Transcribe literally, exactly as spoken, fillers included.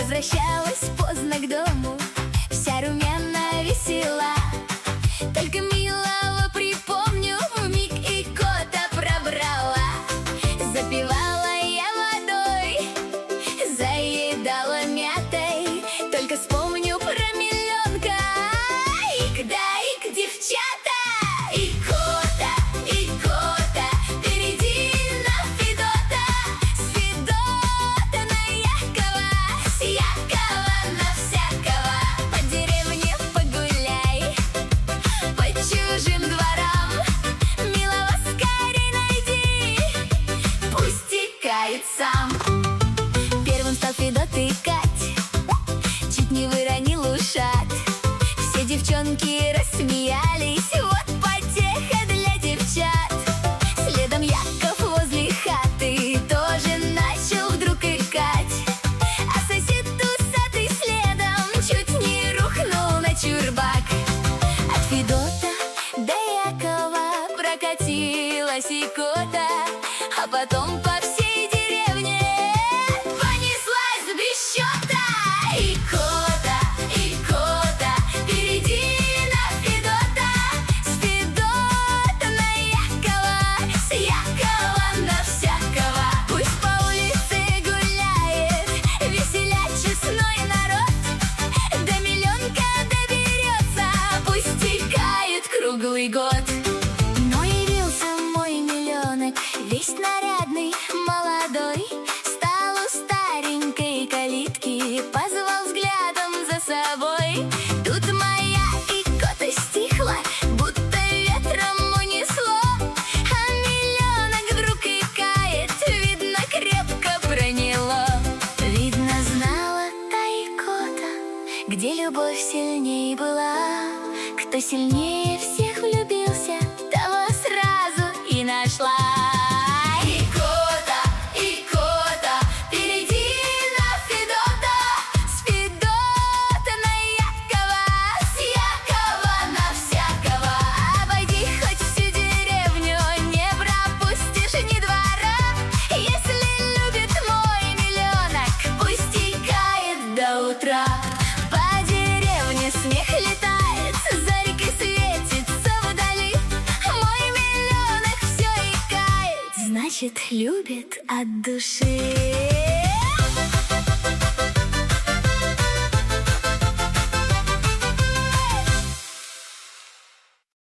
Возвращалась поздно к дому, вся румяная, весела. Только милого припомню, вмиг и кота пробрала. Запивала я водой, заедала мятой. Только вспомню про миллионка. Ик да ик, девчата! И кота, и кота, перейди на Федота. С Федота на Якова, с Якова на всякого. По деревне погуляй, по чужим дворам. Милого скорей найди, пусть текает сам. Первым стал Федот икать, чуть не выронил ушат. Все девчонки рассмеялись, вот потеха для девчат. Следом Яков возле хаты тоже начал вдруг икать. А сосед усатый следом чуть не рухнул на чурбак. От Федота до Якова прокатилась икота, а потом по всей деревне понеслась без счета. Икота, икота, перейди на Федота. С Федота на Якова, с Якова на всякого. Пусть по улице гуляет веселя честной народ. До миллионка доберется, пусть текает круглый год. Но явился мой миллионок, весь нарядный, молодой. Стал у старенькой калитки, позвал взглядом за собой. Тут моя икота стихла, будто ветром унесло. А миллионок вдруг икает, видно, крепко проняло. Видно, знала та икота, где любовь сильней была. Кто сильнее всех влюбился, того сразу и нашла. Икота, икота, перейди на Федота. С Федота на Якова, с Якова на всякого. Обойди хоть всю деревню, не пропустишь ни двора. Если любит мой миллионок, пусть текает до утра. По деревне смех летает, зарикой светится вдали. Мой миллионок все икает, значит, любит от души.